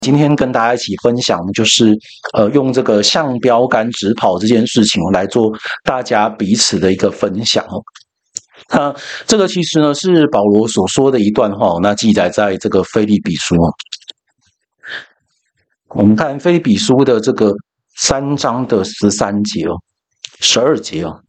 今天跟大家一起分享，就是用这个向标杆直跑这件事情来做大家彼此的一个分享哦。那这个其实呢是保罗所说的一段话，那记载在这个腓立比书哦。我们看腓立比书的这个3章的13节哦，12节哦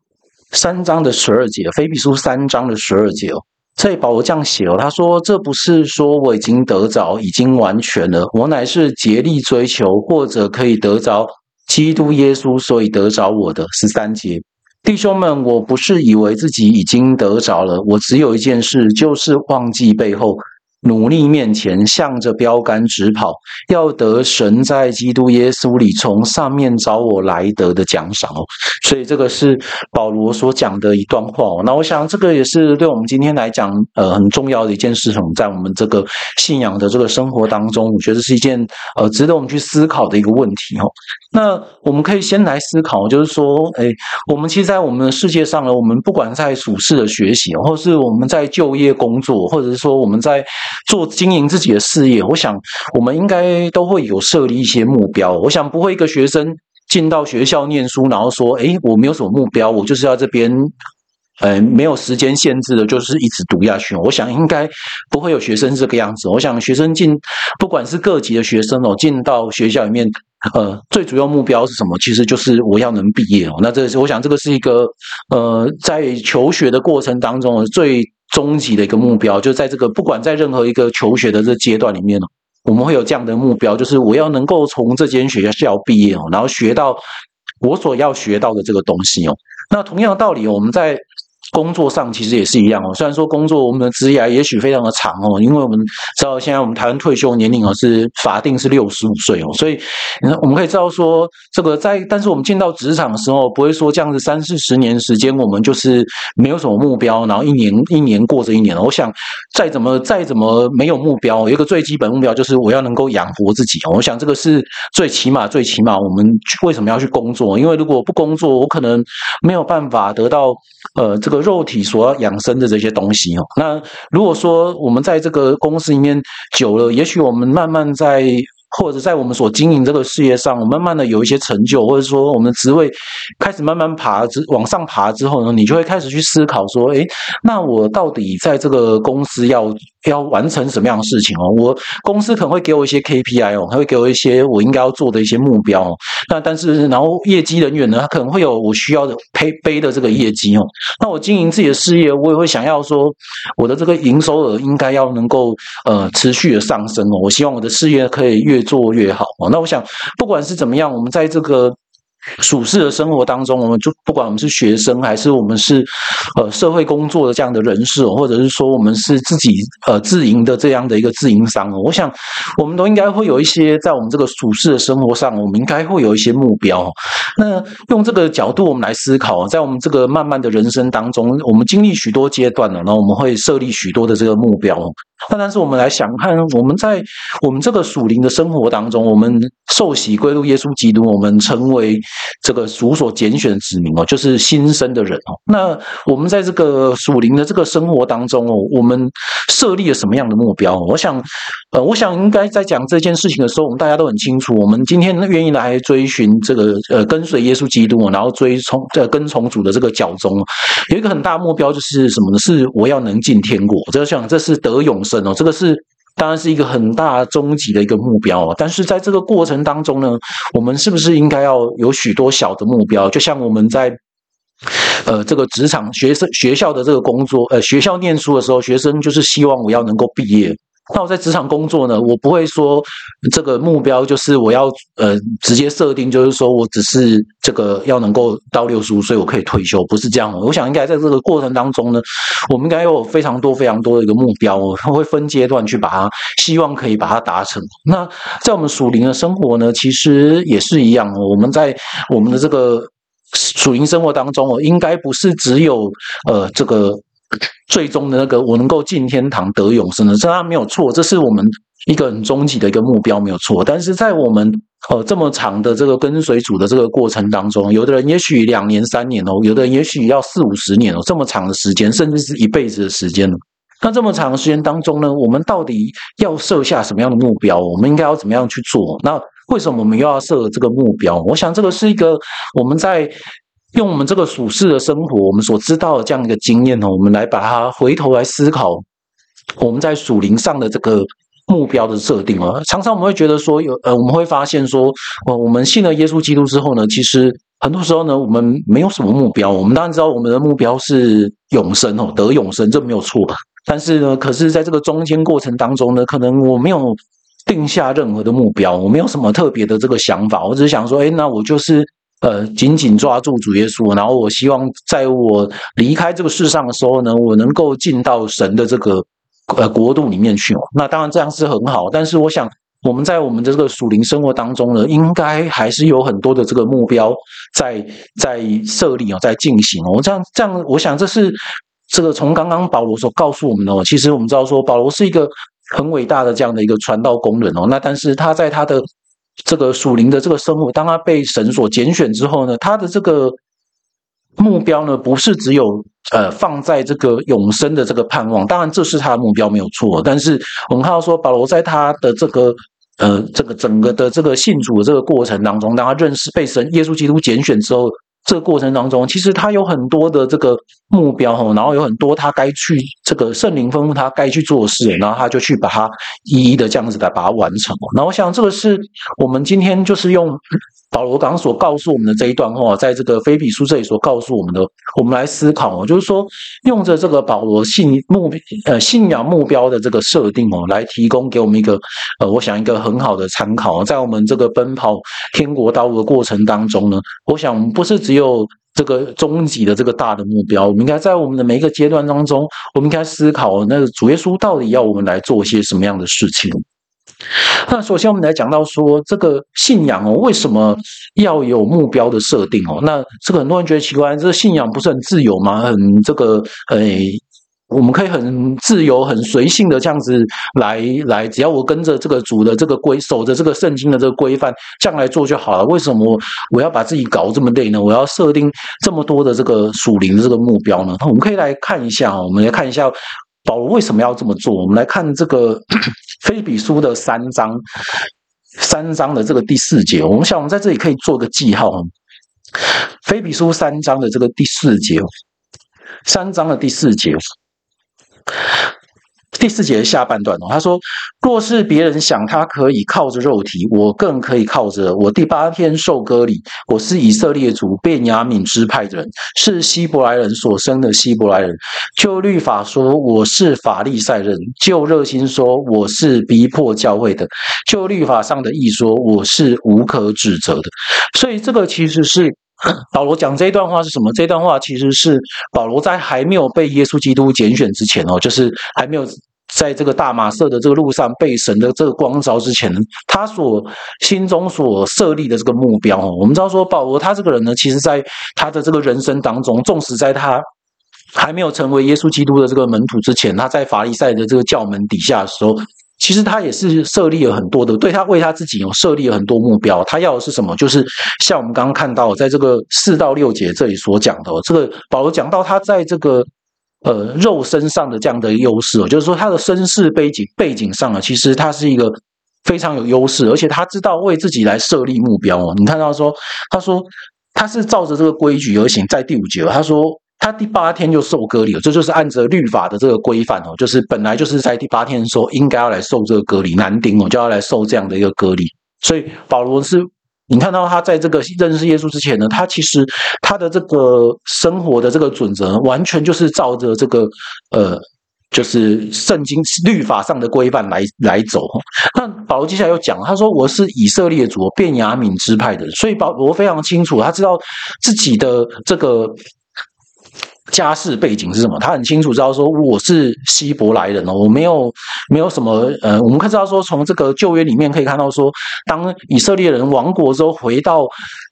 ，3章的12节，腓立比书3章的12节哦。这里保罗这样写哦，他说：“这不是说我已经得着，已经完全了，我乃是竭力追求，或者可以得着基督耶稣，所以得着我的。”13节，弟兄们，我不是以为自己已经得着了，我只有一件事，就是忘记背后，努力面前，向着标杆直跑，要得神在基督耶稣里从上面找我来得的奖赏哦。所以这个是保罗所讲的一段话哦。那我想这个也是对我们今天来讲很重要的一件事情，在我们这个信仰的这个生活当中，我觉得是一件值得我们去思考的一个问题哦。那我们可以先来思考，就是说，我们其实在我们的世界上呢，我们不管在属世的学习，或是我们在就业工作，或者是说我们在经营自己的事业，我想我们应该都会有设立一些目标。我想不会一个学生进到学校念书，然后说，我没有什么目标，我就是要这边没有时间限制的，就是一直读下去。我想应该不会有学生这个样子。我想学生不管是各级的学生进到学校里面，最主要目标是什么？其实就是我要能毕业哦。那我想这个是一个在求学的过程当中最终极的一个目标，就在这个不管在任何一个求学的这阶段里面我们会有这样的目标，就是我要能够从这间学校毕业然后学到我所要学到的这个东西那同样的道理我们在工作上其实也是一样虽然说工作我们的职业也许非常的长因为我们知道现在我们台湾退休年龄是法定是65岁所以我们可以知道说这个但是我们进到职场的时候，不会说这样子30-40年时间，我们就是没有什么目标，然后一年过着一年。我想再怎么没有目标，有一个最基本目标就是我要能够养活自己。我想这个是最起码我们为什么要去工作？因为如果不工作，我可能没有办法得到这个肉体所要养生的这些东西那如果说我们在这个公司里面久了，也许我们慢慢或者在我们所经营这个事业上，慢慢的有一些成就，或者说我们的职位开始慢慢往上爬之后呢，你就会开始去思考说，那我到底在这个公司要完成什么样的事情我公司可能会给我一些 KPI 还会给我一些我应该要做的一些目标那但是然后业绩人员呢，他可能会有我需要的背的这个业绩那我经营自己的事业，我也会想要说我的这个营收额应该要能够持续的上升我希望我的事业可以越做越好那我想不管是怎么样，我们在这个属世的生活当中，我们就不管我们是学生，还是我们是社会工作的这样的人士或者是说我们是自己自营的这样的一个自营商我想我们都应该会有一些在我们这个属世的生活上，我们应该会有一些目标那用这个角度我们来思考在我们这个漫漫的人生当中，我们经历许多阶段然后我们会设立许多的这个目标但是我们来想看，我们在我们这个属灵的生活当中，我们受洗归入耶稣基督，我们成为这个主所拣选的子民就是新生的人那我们在这个属灵的这个生活当中我们设立了什么样的目标我想应该在讲这件事情的时候，我们大家都很清楚，我们今天愿意来追寻这个跟随耶稣基督然后跟从主的这个脚踪有一个很大的目标就是什么呢？是我要能进天国，这是得永生这个是当然是一个很大终极的一个目标但是在这个过程当中呢，我们是不是应该要有许多小的目标？就像我们在这个职场学校的这个工作学校念书的时候，学生就是希望我要能够毕业。那我在职场工作呢，我不会说这个目标就是我要直接设定，就是说我只是这个要能够到65岁我可以退休，不是这样我想应该在这个过程当中呢，我们应该有非常多的一个目标会分阶段去希望可以把它达成。那在我们属灵的生活呢，其实也是一样我们在我们的这个属灵生活当中应该不是只有这个最终的那个我能够进天堂得永生的，这当然没有错，这是我们一个很终极的一个目标没有错。但是在我们这么长的这个跟随主的这个过程当中，有的人也许2年3年有的人也许要40-50年这么长的时间，甚至是一辈子的时间那这么长的时间当中呢，我们到底要设下什么样的目标？我们应该要怎么样去做？那为什么我们又要设这个目标？我想这个是一个我们在用我们这个属世的生活，我们所知道的这样一个经验我们来把它回头来思考我们在属灵上的这个目标的设定常常我们会觉得说我们会发现说我们信了耶稣基督之后呢，其实很多时候呢，我们没有什么目标。我们当然知道我们的目标是永生得永生，这没有错。但是呢，可是在这个中间过程当中呢，可能我没有定下任何的目标，我没有什么特别的这个想法，我只是想说，那我就是紧紧抓住主耶稣，然后我希望在我离开这个世上的时候呢，我能够进到神的这个国度里面去。那当然这样是很好，但是我想我们在我们的这个属灵生活当中呢，应该还是有很多的这个目标在设立在进行这样，我想这是这个从刚刚保罗所告诉我们的其实我们知道说保罗是一个很伟大的这样的一个传道工人那但是他在他的这个属灵的这个生活，当他被神所拣选之后呢，他的这个目标呢，不是只有放在这个永生的这个盼望，当然这是他的目标没有错，但是我们看到说保罗在他的这个整个的这个信主的这个过程当中，当他认识被神耶稣基督拣选之后，这个过程当中，其实他有很多的这个目标然后有很多他该去这个圣灵吩咐他该去做的事，然后他就去把它一一的这样子来把它完成那我想这个是我们今天就是用保罗刚刚所告诉我们的这一段话，在这个腓比书这里所告诉我们的，我们来思考就是说用着这个保罗信仰目标的这个设定来提供给我们一个我想一个很好的参考在我们这个奔跑天国道路的过程当中呢，我想不是只有这个终极的这个大的目标，我们应该在我们的每一个阶段当中，我们应该思考那个主耶稣到底要我们来做些什么样的事情。那首先我们来讲到说这个信仰为什么要有目标的设定那这个很多人觉得奇怪，这个信仰不是很自由吗？很这个我们可以很自由很随性的这样子来只要我跟着这个主的这个守着这个圣经的这个规范这样来做就好了，为什么我要把自己搞这么累呢？我要设定这么多的这个属灵的这个目标呢？我们可以来看一下我们来看一下保罗为什么要这么做。我们来看这个腓立比书的3章的这个第4节，我们在这里可以做个记号腓立比书3章的这个第4节，3章的第4节，第4节的下半段他说若是别人想他可以靠着肉体，我更可以靠着我第8天受割礼，我是以色列族便雅悯支派的人，是希伯来人所生的希伯来人，就律法说我是法利赛人，就热心说我是逼迫教会的，就律法上的义说我是无可指责的。所以这个其实是保罗讲这一段话是什么？这段话其实是保罗在还没有被耶稣基督拣选之前就是还没有在这个大马色的这个路上被神的这个光照之前，他所心中所设立的这个目标我们知道说保罗他这个人呢，其实在他的这个人生当中，纵使在他还没有成为耶稣基督的这个门徒之前，他在法利赛的这个教门底下的时候，其实他也是设立了很多的，为他自己有设立了很多目标。他要的是什么？就是像我们刚刚看到，在这个4到6节这里所讲的这个保罗讲到他在这个肉身上的这样的优势就是说他的身世背景上其实他是一个非常有优势，而且他知道为自己来设立目标你看到说，他说他是照着这个规矩而行，在第5节他说他第8天就受割礼了，这就是按着律法的这个规范就是本来就是在第8天的时候应该要来受这个割礼，男丁就要来受这样的一个割礼。所以保罗是你看到他在这个认识耶稣之前呢，他其实他的这个生活的这个准则完全就是照着这个就是圣经律法上的规范来走。那保罗接下来又讲，他说我是以色列族便雅悯支派的人，所以保罗非常清楚，他知道自己的这个家世背景是什么，他很清楚知道说我是希伯来人我没有什么我们看到说从这个旧约里面可以看到说，当以色列人亡国之后回到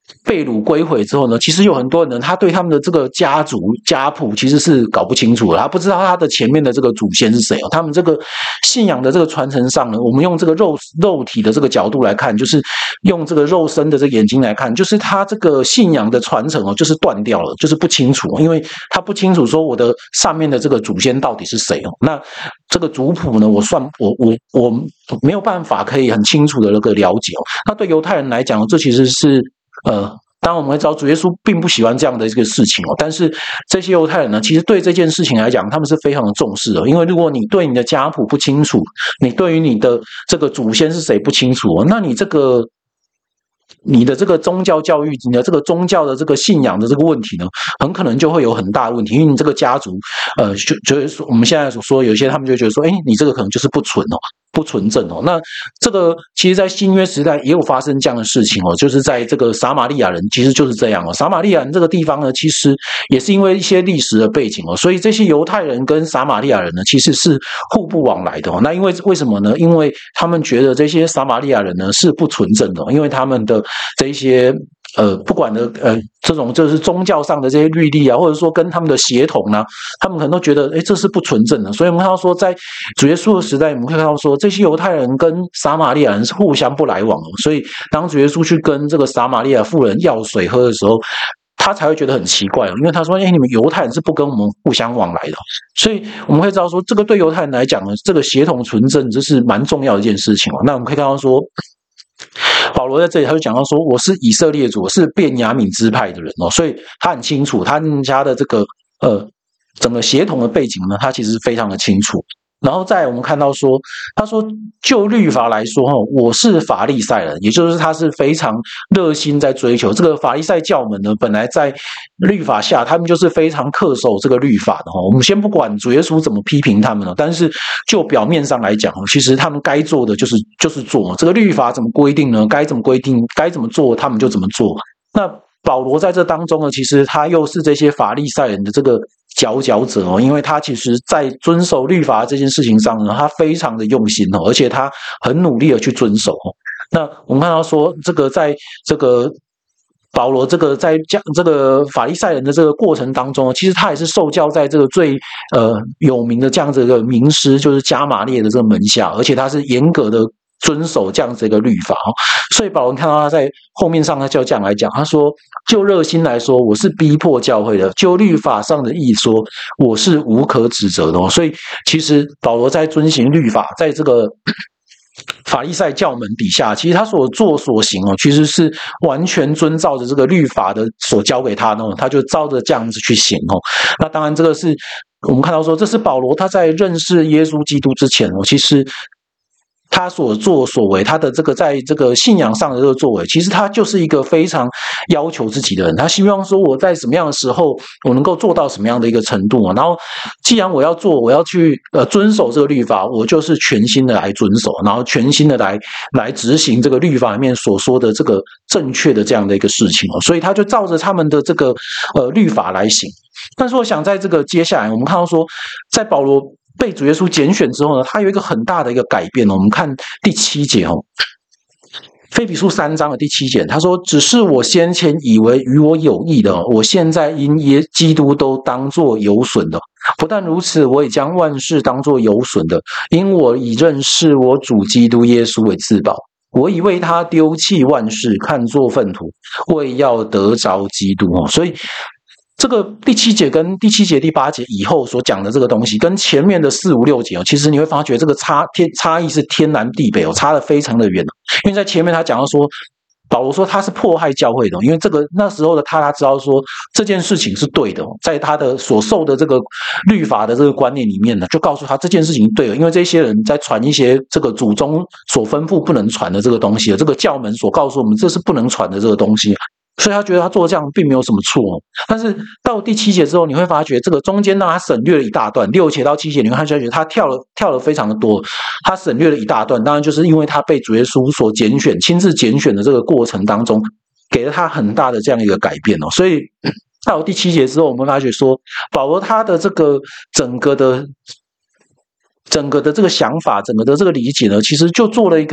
被掳归回之后呢，其实有很多人呢，他对他们的这个家族家谱其实是搞不清楚的，他不知道他的前面的这个祖先是谁哦。他们这个信仰的这个传承上呢，我们用这个肉体的这个角度来看，就是用这个肉身的这个眼睛来看，就是他这个信仰的传承哦，就是断掉了，就是不清楚，因为他不清楚说我的上面的这个祖先到底是谁哦。那这个族谱呢，我没有办法可以很清楚的那个了解哦。那对犹太人来讲，这其实是当然我们会知道主耶稣并不喜欢这样的一个事情哦，但是这些犹太人呢，其实对这件事情来讲，他们是非常的重视的，因为如果你对你的家谱不清楚，你对于你的这个祖先是谁不清楚哦，那你的这个宗教教育，你的这个宗教的这个信仰的这个问题呢，很可能就会有很大的问题，因为你这个家族，就是说我们现在所说，有一些他们就觉得说，你这个可能就是不纯哦，不纯正哦。那这个其实，在新约时代也有发生这样的事情哦，就是在这个撒玛利亚人其实就是这样哦。撒玛利亚人这个地方呢，其实也是因为一些历史的背景哦，所以这些犹太人跟撒玛利亚人呢，其实是互不往来的哦。那因为什么呢？因为他们觉得这些撒玛利亚人呢是不纯正的，因为他们的这一些不管的这种就是宗教上的这些律例啊，或者说跟他们的协同啊，他们可能都觉得这是不纯正的。所以我们看到说，在主耶稣的时代，我们会看到说，这些犹太人跟撒玛利亚人是互相不来往的。所以当主耶稣去跟这个撒玛利亚妇人要水喝的时候，他才会觉得很奇怪，因为他说：“你们犹太人是不跟我们互相往来的。”所以我们会知道说，这个对犹太人来讲呢，这个协同纯正这是蛮重要的一件事情哦。那我们可以看到说，保罗在这里他就讲到说，我是以色列族，我是便雅悯支派的人哦，所以他很清楚他们家的这个整个协同的背景呢，他其实非常的清楚。然后再我们看到说，他说就律法来说我是法利赛人，也就是他是非常热心在追求这个法利赛教门呢。本来在律法下，他们就是非常恪守这个律法的我们先不管主耶稣怎么批评他们了，但是就表面上来讲其实他们该做的就是做这个律法怎么规定呢？该怎么规定，该怎么做，他们就怎么做。那保罗在这当中呢，其实他又是这些法利赛人的这个佼佼者因为他其实在遵守律法这件事情上呢，他非常的用心而且他很努力的去遵守那我们看到说，这个在这个保罗这个在这个法利赛人的这个过程当中，其实他也是受教在这个最有名的这样子一个名师，就是加马列的这个门下，而且他是严格的遵守这样子一个律法所以保罗看到他在后面上他就这样来讲，他说就热心来说，我是逼迫教会的；就律法上的义说，我是无可指责的所以其实保罗在遵行律法，在这个法利赛教门底下，其实他所做所行其实是完全遵照着这个律法的所教给他的他就照着这样子去行那当然这个是我们看到说，这是保罗他在认识耶稣基督之前其实他所作所为，他的这个在这个信仰上的这个作为，其实他就是一个非常要求自己的人。他希望说我在什么样的时候，我能够做到什么样的一个程度然后既然我要去遵守这个律法，我就是全心的来遵守，然后全心的来执行这个律法里面所说的这个正确的这样的一个事情所以他就照着他们的这个律法来行。但是我想在这个接下来，我们看到说，在保罗被主耶稣拣选之后呢，他有一个很大的一个改变我们看第7节腓比书3章的第7节，他说：“只是我先前以为与我有益的，我现在因基督都当作有损的。不但如此，我也将万事当作有损的，因我以认识我主基督耶稣为至宝。我已为他丢弃万事，看作粪土，为要得着基督。”所以这个第7节跟第7节第8节以后所讲的这个东西，跟前面的4、5、6节其实你会发觉这个差异是天南地北差得非常的远。因为在前面他讲到说，保罗说他是迫害教会的，因为那时候的他知道说这件事情是对的，在他的所受的这个律法的这个观念里面呢，就告诉他这件事情对的，因为这些人在传一些这个祖宗所吩咐不能传的这个东西，这个教门所告诉我们这是不能传的这个东西。所以他觉得他做这样并没有什么错但是到第7节之后，你会发觉这个中间让他省略了一大段，6节到7节你会发觉他跳了非常的多，他省略了一大段，当然就是因为他被主耶稣所拣选，亲自拣选的这个过程当中，给了他很大的这样一个改变所以到第7节之后，我们发觉说，保罗他的这个整个的这个想法，整个的这个理解呢，其实就做了一个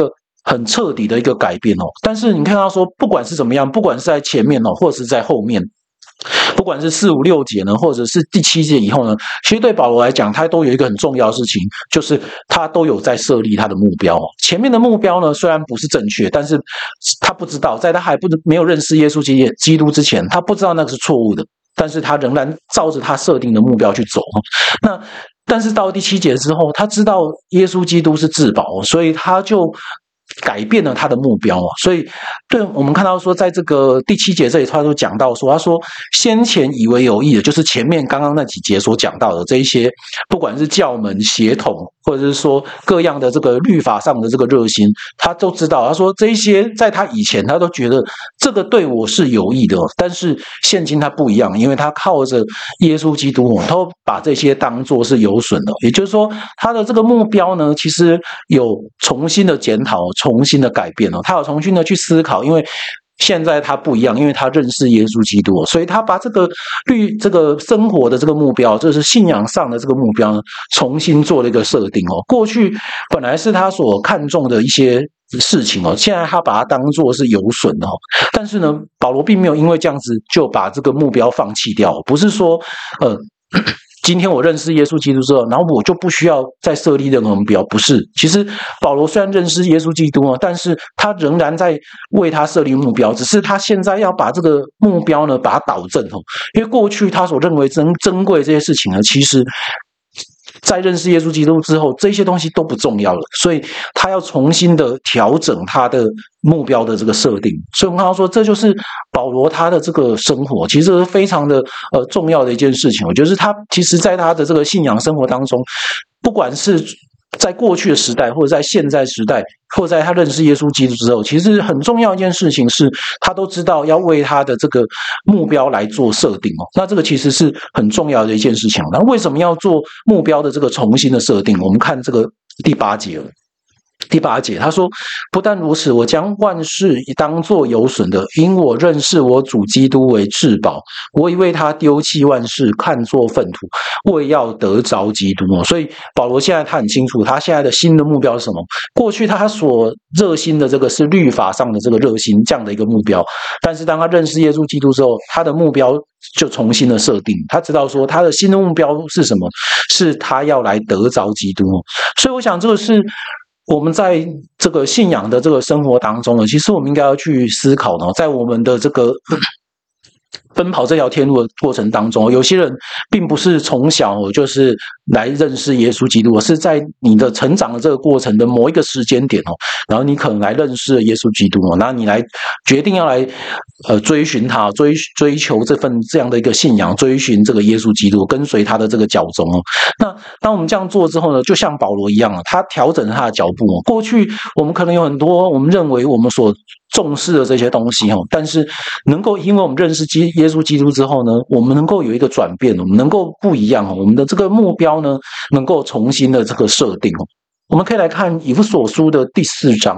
很彻底的一个改变哦。但是你看他说，不管是怎么样，不管是在前面哦，或者是在后面，不管是4、5、6节呢，或者是第7节以后呢，其实对保罗来讲，他都有一个很重要的事情，就是他都有在设立他的目标。前面的目标呢，虽然不是正确，但是他不知道，在他还没有认识耶稣基督之前，他不知道那个是错误的，但是他仍然照着他设定的目标去走。但是到第7节之后，他知道耶稣基督是至宝，所以他就改变了他的目标。所以对我们看到说，在这个第7节这里，他就讲到说，他说先前以为有益的，就是前面刚刚那几节所讲到的这一些，不管是教门血统，或者是说各样的这个律法上的这个热心，他都知道。他说这一些在他以前他都觉得这个对我是有益的，但是现今他不一样，因为他靠着耶稣基督，他把这些当作是有损的。也就是说，他的这个目标呢，其实有重新的检讨，重新的改变，他有重新的去思考，因为现在他不一样，因为他认识耶稣基督，所以他把这个生活的这个目标，就是信仰上的这个目标呢，重新做了一个设定。过去本来是他所看重的一些事情，现在他把它当作是有损的。但是呢，保罗并没有因为这样子就把这个目标放弃掉，不是说今天我认识耶稣基督之后，然后我就不需要再设立任何目标，不是。其实保罗虽然认识耶稣基督，但是他仍然在为他设立目标，只是他现在要把这个目标呢，把它导正。因为过去他所认为珍贵这些事情呢，其实在认识耶稣基督之后，这些东西都不重要了，所以他要重新的调整他的目标的这个设定。所以我们看到说，这就是保罗他的这个生活，其实是非常的重要的一件事情。我觉得是他其实在他的这个信仰生活当中，不管是在过去的时代，或者在现在时代，或者在他认识耶稣基督之后，其实很重要一件事情是，他都知道要为他的这个目标来做设定。那这个其实是很重要的一件事情。那为什么要做目标的这个重新的设定？我们看这个第8节。第8节他说，不但如此，我将万事当作有损的，因我认识我主基督为至宝，我已为他丢弃万事，看作粪土，为要得着基督。所以保罗现在他很清楚，他现在的新的目标是什么。过去他所热心的这个是律法上的这个热心，这样的一个目标，但是当他认识耶稣基督之后，他的目标就重新的设定，他知道说他的新的目标是什么，是他要来得着基督。所以我想这个是我们在这个信仰的这个生活当中呢，其实我们应该要去思考呢，在我们的这个奔跑这条天路的过程当中，有些人并不是从小就是来认识耶稣基督，是在你的成长的这个过程的某一个时间点，然后你可能来认识了耶稣基督，然后你来决定要来追寻他，追求这样的一个信仰，追寻这个耶稣基督，跟随他的这个脚踪。那当我们这样做之后呢，就像保罗一样，他调整了他的脚步。过去我们可能有很多我们认为我们所重视的这些东西，但是能够因为我们认识耶稣基督之后呢，我们能够有一个转变，我们能够不一样，我们的这个目标呢，能够重新的这个设定。我们可以来看以弗所书的第4章，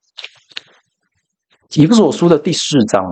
以弗所书的第4章，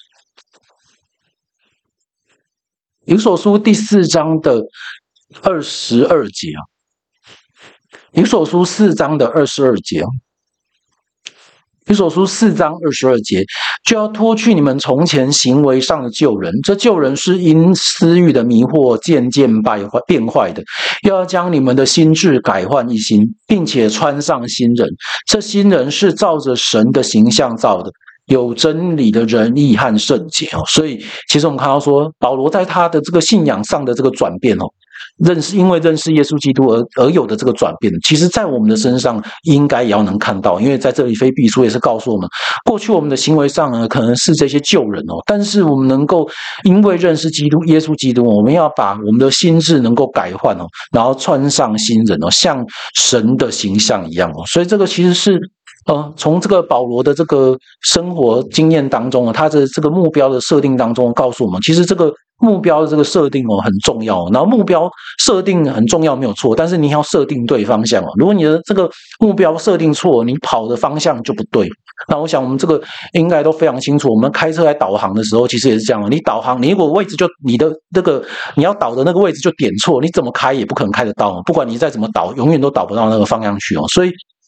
以弗所书第4章的22节，以弗所书4章的22节。以弗所书4章22节，就要脱去你们从前行为上的旧人，这旧人是因私欲的迷惑渐渐变坏的，又要将你们的心志改换一新，并且穿上新人。这新人是照着神的形象造的，有真理的仁义和圣洁。所以其实我们看到说，保罗在他的这个信仰上的这个转变，因为认识耶稣基督而有的这个转变，其实在我们的身上应该也要能看到。因为在这里腓立比书也是告诉我们，过去我们的行为上呢，可能是这些旧人，但是我们能够因为认识耶稣基督，我们要把我们的心智能够改换，然后穿上新人，像神的形象一样。所以这个其实是从这个保罗的这个生活经验当中，他的这个目标的设定当中告诉我们，其实这个目标的这个设定很重要。然后目标设定很重要没有错，但是你要设定对方向。如果你的这个目标设定错，你跑的方向就不对。那我想我们这个应该都非常清楚，我们开车来导航的时候其实也是这样，你导航你如果位置就你的这个你要导的那个位置就点错，你怎么开也不可能开得到，不管你再怎么导永远都导不到那个方向去。所以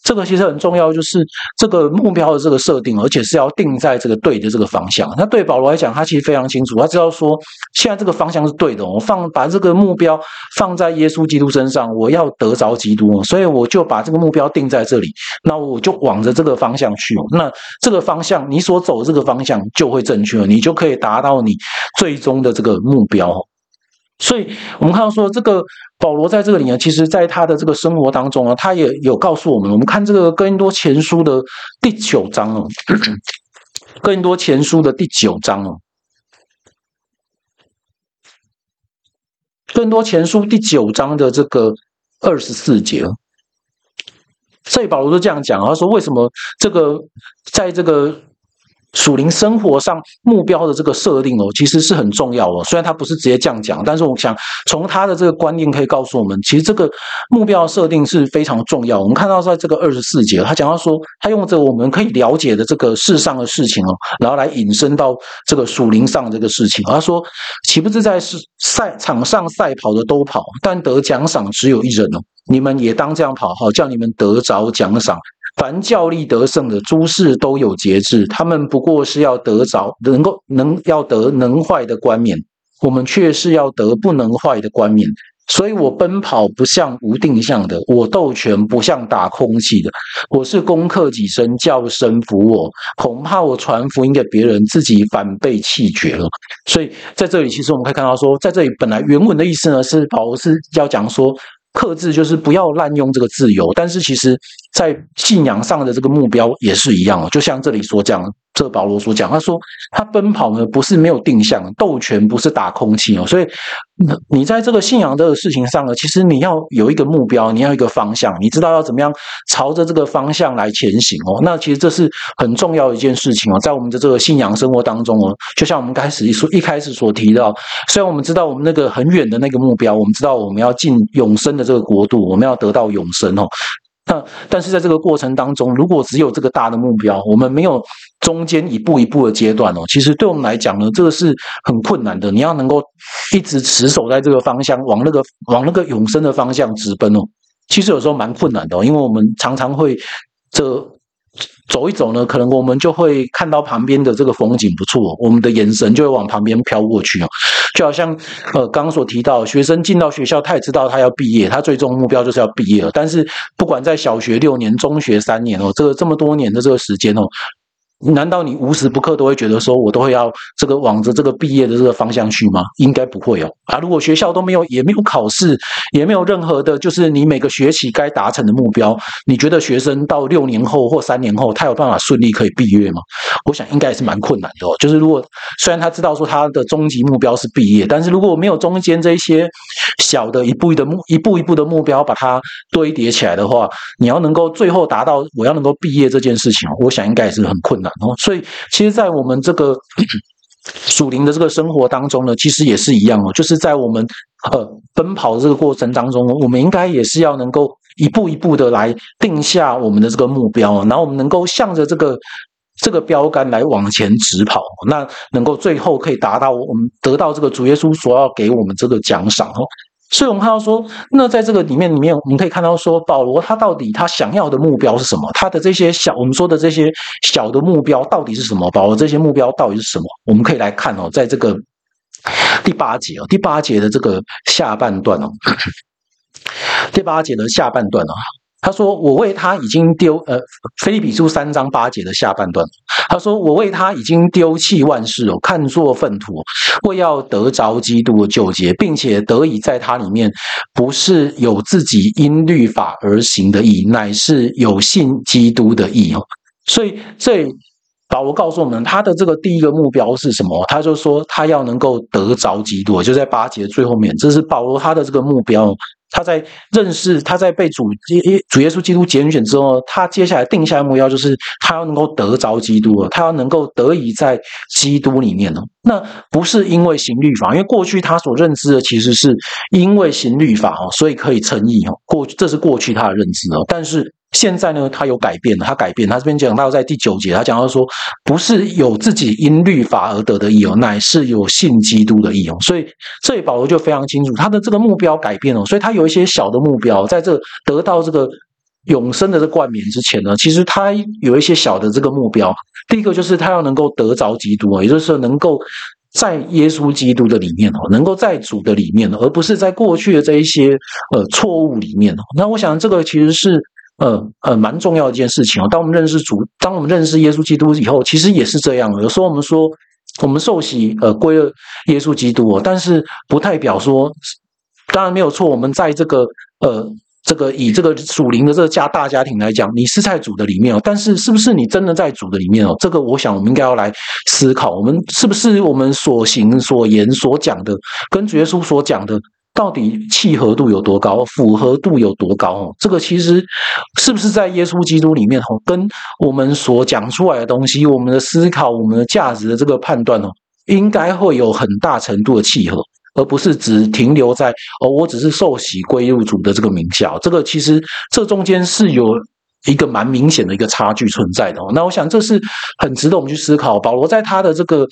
这个其实很重要，就是这个目标的这个设定，而且是要定在这个对的这个方向。那对保罗来讲，他其实非常清楚，他知道说现在这个方向是对的，我把这个目标放在耶稣基督身上，我要得着基督，所以我就把这个目标定在这里，那我就往着这个方向去。那这个方向，你所走的这个方向就会正确，你就可以达到你最终的这个目标。所以我们看到说，这个保罗在这个里呢，其实在他的这个生活当中啊，他也有告诉我们。我们看这个哥林多前书的第9章哦，哥林多前书的第9章哦，哥林多前书第9章的这个24节哦，所以保罗就这样讲，他说为什么这个在这个属灵生活上目标的这个设定哦，其实是很重要哦。虽然他不是直接这样讲，但是我想从他的这个观念可以告诉我们，其实这个目标设定是非常重要。我们看到在这个24节，他讲到说，他用着我们可以了解的这个世上的事情哦，然后来引申到这个属灵上这个事情。他说，岂不是在场上赛跑的都跑，但得奖赏只有一人哦？你们也当这样跑，好叫你们得着奖赏。凡较力得胜的，诸事都有节制，他们不过是要得着要得能坏的冠冕，我们却是要得不能坏的冠冕。所以我奔跑不像无定向的，我斗拳不像打空气的，我是攻克己身，叫神服我，恐怕我传福音给别人，自己反被弃绝了。所以在这里，其实我们可以看到说，在这里本来原文的意思呢，是保罗是要讲说，克制就是不要滥用这个自由，但是其实在信仰上的这个目标也是一样哦。就像这里所讲，这保罗所讲，他说他奔跑呢不是没有定向，斗拳不是打空气哦。所以你在这个信仰这个事情上呢，其实你要有一个目标，你要有一个方向，你知道要怎么样朝着这个方向来前行哦。那其实这是很重要的一件事情哦，在我们的这个信仰生活当中哦，就像我们一开始所提到，虽然我们知道我们那个很远的那个目标，我们知道我们要进永生的这个国度，我们要得到永生哦。但是在这个过程当中，如果只有这个大的目标，我们没有中间一步一步的阶段哦，其实对我们来讲呢，这个是很困难的。你要能够一直持守在这个方向，往那个永生的方向直奔哦，其实有时候蛮困难的哦，因为我们常常会走一走呢，可能我们就会看到旁边的这个风景不错，我们的眼神就会往旁边飘过去哦。就好像刚刚所提到，学生进到学校，他也知道他要毕业，他最终目标就是要毕业了。但是不管在小学6年、中学3年哦，这么多年的这个时间哦，难道你无时不刻都会觉得说我都会要这个往着这个毕业的这个方向去吗？应该不会哦。如果学校都没有，也没有考试，也没有任何的，就是你每个学期该达成的目标，你觉得学生到6年后或3年后，他有办法顺利可以毕业吗？我想应该也是蛮困难的哦。就是如果虽然他知道说他的终极目标是毕业，但是如果没有中间这一些小的一步一步的目标把它堆叠起来的话，你要能够最后达到我要能够毕业这件事情，我想应该也是很困难哦。所以其实在我们这个属灵的这个生活当中呢，其实也是一样哦，就是在我们奔跑的这个过程当中，我们应该也是要能够一步一步的来定下我们的这个目标，然后我们能够向着这个标杆来往前直跑，那能够最后可以达到我们得到这个主耶稣所要给我们这个奖赏哦。所以我们看到说，那在这个里面，我们可以看到说，保罗他到底他想要的目标是什么？他的这些我们说的这些小的目标到底是什么？保罗这些目标到底是什么？我们可以来看哦，在这个第八节的这个下半段哦，第8节的下半段哦。他说：“我为他已经腓立比书3章8节的下半段，他说：我为他已经丢弃万事哦，看作粪土，为要得着基督的救赎，并且得以在他里面，不是有自己因律法而行的义，乃是有信基督的义哦。所以这保罗告诉我们，他的这个第一个目标是什么？他就说他要能够得着基督，就在8节最后面，这是保罗他的这个目标。”他在被主耶稣基督拣选之后，他接下来定下来的目标就是他要能够得着基督，他要能够得以在基督里面。那不是因为行律法，因为过去他所认知的其实是因为行律法所以可以称义这是过去他的认知但是现在呢，他有改变了，他这边讲到在第9节，他讲到说，不是有自己因律法而得的义乃是有信基督的义所以这里保罗就非常清楚，他的这个目标改变所以他有一些小的目标，在这得到这个永生的这冠冕之前呢，其实他有一些小的这个目标。第一个就是他要能够得着基督，也就是说能够在耶稣基督的里面，能够在主的里面，而不是在过去的这一些错误里面。那我想这个其实是蛮重要的一件事情。当我们认识主，当我们认识耶稣基督以后，其实也是这样。有时候我们说我们受洗归了耶稣基督，但是不代表说，当然没有错，我们在这个以这个属灵的这个大家庭来讲，你是在主的里面，但是是不是你真的在主的里面？这个我想我们应该要来思考，我们是不是我们所行所言所讲的跟主耶稣所讲的到底契合度有多高，符合度有多高？这个其实是不是在耶稣基督里面跟我们所讲出来的东西，我们的思考，我们的价值的这个判断应该会有很大程度的契合，而不是只停留在我只是受洗归入主的这个名下。这个其实这中间是有一个蛮明显的一个差距存在的。那我想这是很值得我们去思考。保罗在他的这个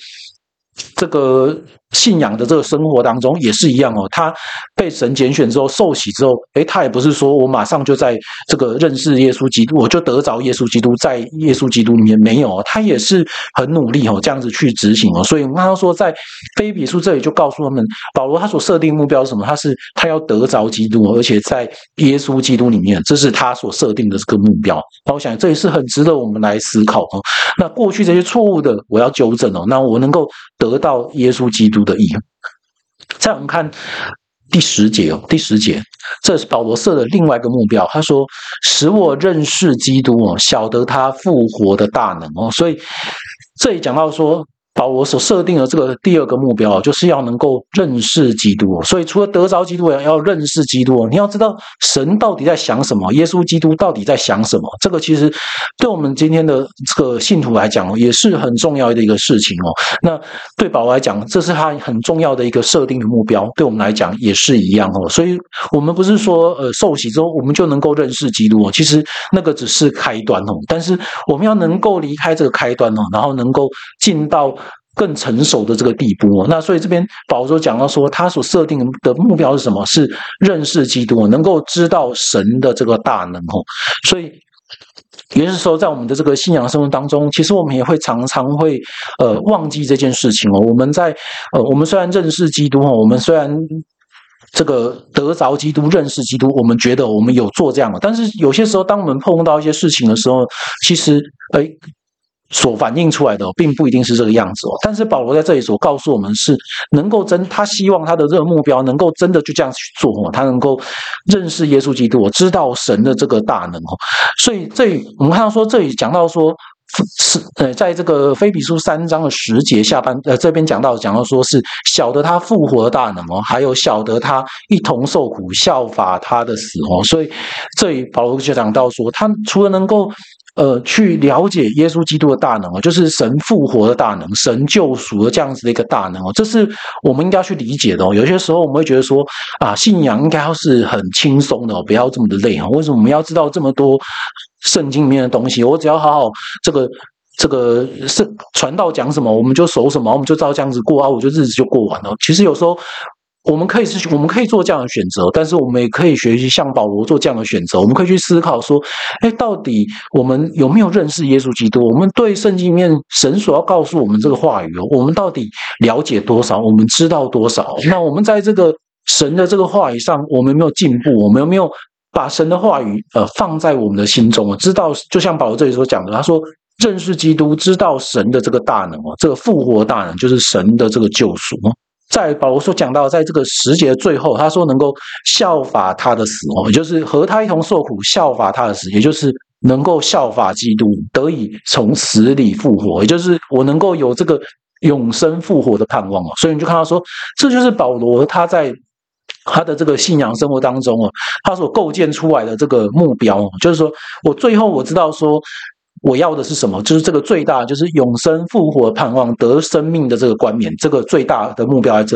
信仰的这个生活当中也是一样他被神拣选之后受洗之后，他也不是说我马上就在这个认识耶稣基督，我就得着耶稣基督，在耶稣基督里面没有他也是很努力这样子去执行所以我们刚刚说在腓立比书这里就告诉他们，保罗他所设定目标是什么？他要得着基督，而且在耶稣基督里面，这是他所设定的这个目标。那我想这也是很值得我们来思考那过去这些错误的我要纠正那我能够得到耶稣基督的义。再我们看第10节这是保罗设的另外一个目标。他说使我认识基督晓得他复活的大能所以这里讲到说保罗所设定的这个第2个目标就是要能够认识基督所以除了得着基督要认识基督你要知道神到底在想什么，耶稣基督到底在想什么。这个其实对我们今天的这个信徒来讲也是很重要的一个事情那对保罗来讲这是他很重要的一个设定的目标，对我们来讲也是一样所以我们不是说受洗之后我们就能够认识基督其实那个只是开端但是我们要能够离开这个开端然后能够进到更成熟的这个地步那所以这边保罗讲到说他所设定的目标是什么？是认识基督，能够知道神的这个大能所以也就是说在我们的这个信仰生活当中，其实我们也会常常会忘记这件事情我们虽然认识基督我们虽然这个得着基督，认识基督，我们觉得我们有做这样但是有些时候当我们碰到一些事情的时候，其实所反映出来的并不一定是这个样子但是保罗在这里所告诉我们是能够他希望他的这个目标能够真的就这样去做他能够认识耶稣基督，知道神的这个大能所以这里我们看到说这里讲到说在这个腓立比书3章的10节下半这边讲到说是晓得他复活的大能还有晓得他一同受苦，效法他的死所以这里保罗就讲到说他除了能够去了解耶稣基督的大能就是神复活的大能，神救赎的这样子的一个大能这是我们应该去理解的有些时候我们会觉得说信仰应该要是很轻松的不要这么的累为什么我们要知道这么多圣经里面的东西？我只要好好这个是传道讲什么我们就守什么，我们就照这样子过我就日子就过完了。其实有时候我们可以做这样的选择，但是我们也可以学习像保罗做这样的选择。我们可以去思考说到底我们有没有认识耶稣基督？我们对圣经里面神所要告诉我们这个话语我们到底了解多少？我们知道多少？那我们在这个神的这个话语上我们有没有进步？我们有没有把神的话语放在我们的心中知道就像保罗这里所讲的，他说认识基督，知道神的这个大能这个复活大能就是神的这个救赎在保罗所讲到在这个10节的最后他说能够效法他的死也就是和他一同受苦，效法他的死，也就是能够效法基督，得以从死里复活，也就是我能够有这个永生复活的盼望所以你就看到说这就是保罗他在他的这个信仰生活当中他所构建出来的这个目标就是说我最后我知道说我要的是什么，就是这个最大就是永生复活的盼望，得生命的这个冠冕，这个最大的目标在这里。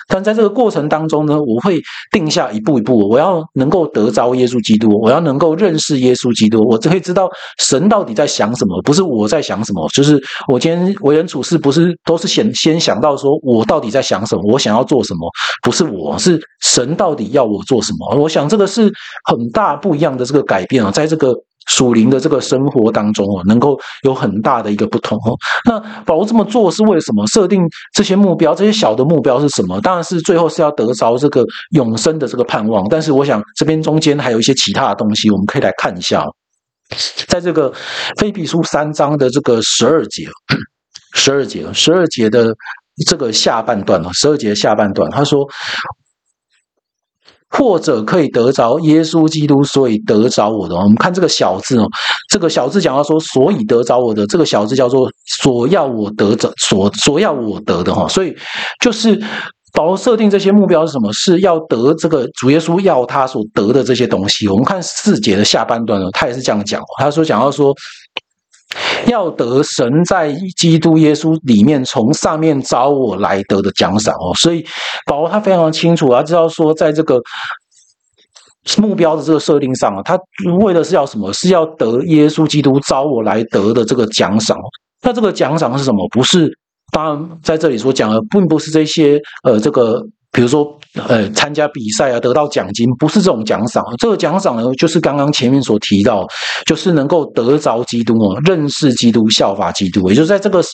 但在这个过程当中呢，我会定下一步一步，我要能够得着耶稣基督，我要能够认识耶稣基督，我只会知道神到底在想什么，不是我在想什么。就是我今天为人处事，不是都是先想到说我到底在想什么，我想要做什么，不是我，是神到底要我做什么。我想这个是很大不一样的这个改变啊，在这个属灵的这个生活当中能够有很大的一个不同。那保罗这么做是为什么？设定这些目标，这些小的目标是什么？当然是最后是要得着这个永生的这个盼望。但是我想这边中间还有一些其他的东西，我们可以来看一下。在这个腓立比书3章的这个12节的这个下半段，12节的下半段，他说，或者可以得着耶稣基督，所以得着我的。我们看这个小字这个小字讲到说，所以得着我的，这个小字叫做所要我得的，所要我得的所以就是保罗设定这些目标是什么？是要得这个主耶稣要他所得的这些东西。我们看4节的下半段他也是这样讲，他说讲到说，要得神在基督耶稣里面从上面招我来得的奖赏所以保罗他非常清楚，他知道说在这个目标的这个设定上他为的是要什么？是要得耶稣基督招我来得的这个奖赏。那这个奖赏是什么？不是，当然在这里所讲的并不是这些这个比如说参加比赛得到奖金，不是这种奖赏。这个奖赏呢，就是刚刚前面所提到，就是能够得着基督认识基督，效法基督。也就是在这个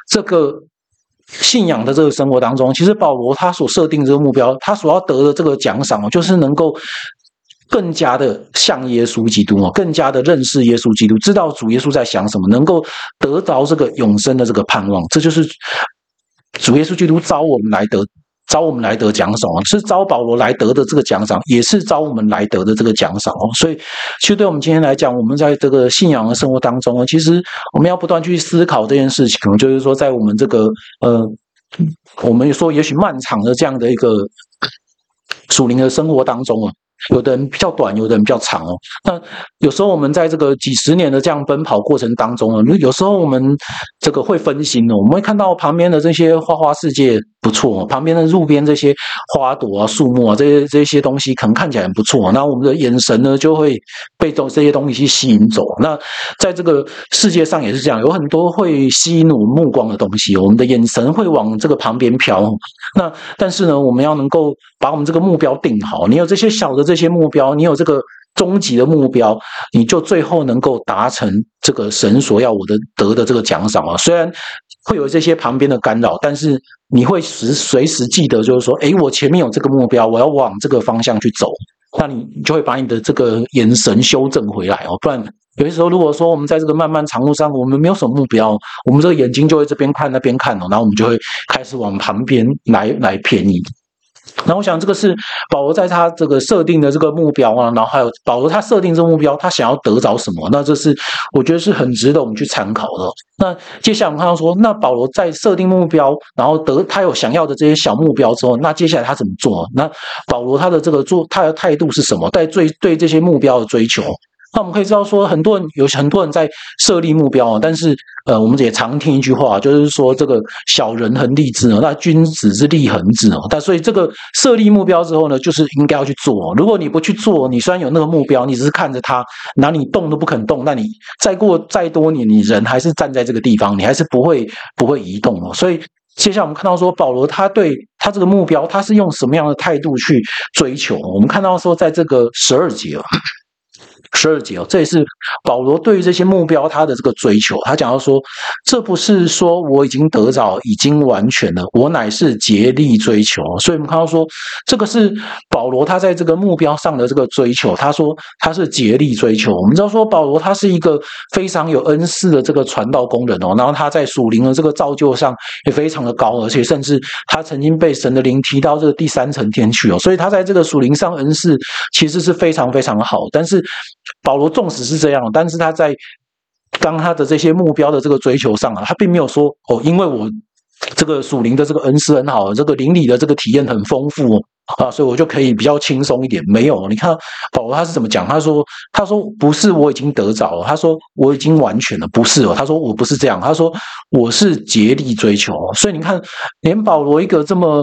信仰的这个生活当中，其实保罗他所设定这个目标，他所要得的这个奖赏就是能够更加的像耶稣基督更加的认识耶稣基督，知道主耶稣在想什么，能够得着这个永生的这个盼望。这就是主耶稣基督招我们来得奖赏是招保罗来得的这个奖赏，也是招我们来得的这个奖赏所以其实对我们今天来讲，我们在这个信仰的生活当中其实我们要不断去思考这件事情，可能就是说在我们这个我们说也许漫长的这样的一个属灵的生活当中有的人比较短，有的人比较长那有时候我们在这个几十年的这样奔跑过程当中有时候我们这个会分心我们会看到旁边的这些花世界不错旁边的路边这些花朵树木这些东西可能看起来很不错那我们的眼神呢就会被这些东西吸引走。那在这个世界上也是这样，有很多会吸引我们目光的东西，我们的眼神会往这个旁边飘。那但是呢，我们要能够把我们这个目标定好，你有这些小的这些目标，你有这个终极的目标，你就最后能够达成这个神所要我的得的这个奖赏虽然会有这些旁边的干扰，但是你会随时记得就是说我前面有这个目标，我要往这个方向去走，那你就会把你的这个眼神修正回来不然有些时候如果说我们在这个漫漫长路上我们没有什么目标，我们这个眼睛就会这边看那边看然后我们就会开始往旁边来偏移。那我想这个是保罗在他这个设定的这个目标然后还有保罗他设定这个目标他想要得着什么，那这是我觉得是很值得我们去参考的。那接下来我们看到说，那保罗在设定目标然后他有想要的这些小目标之后，那接下来他怎么做？那保罗他的这个他的态度是什么？对这些目标的追求。那我们可以知道说，很多人在设立目标但是我们也常听一句话，就是说这个小人恒立志那君子之立恒志但所以这个设立目标之后呢，就是应该要去做如果你不去做，你虽然有那个目标，你只是看着它，那你动都不肯动，那你再过再多年，你人还是站在这个地方，你还是不会移动所以接下来我们看到说，保罗他对他这个目标，他是用什么样的态度去追求？我们看到说，在这个12节这也是保罗对于这些目标他的这个追求。他讲到说，这不是说我已经得着已经完全了，我乃是竭力追求。所以我们看到说，这个是保罗他在这个目标上的这个追求，他说他是竭力追求。我们知道说，保罗他是一个非常有恩赐的这个传道工人然后他在属灵的这个造就上也非常的高，而且甚至他曾经被神的灵提到这个第3层天去所以他在这个属灵上恩赐其实是非常非常的好。但是保罗纵使是这样，但是他在当他的这些目标的这个追求上他并没有说因为我这个属灵的这个恩赐很好，这个灵里的这个体验很丰富所以我就可以比较轻松一点。没有，你看保罗他是怎么讲？他说不是我已经得着了，他说我已经完全了，不是他说我不是这样，他说我是竭力追求所以你看，连保罗一个这么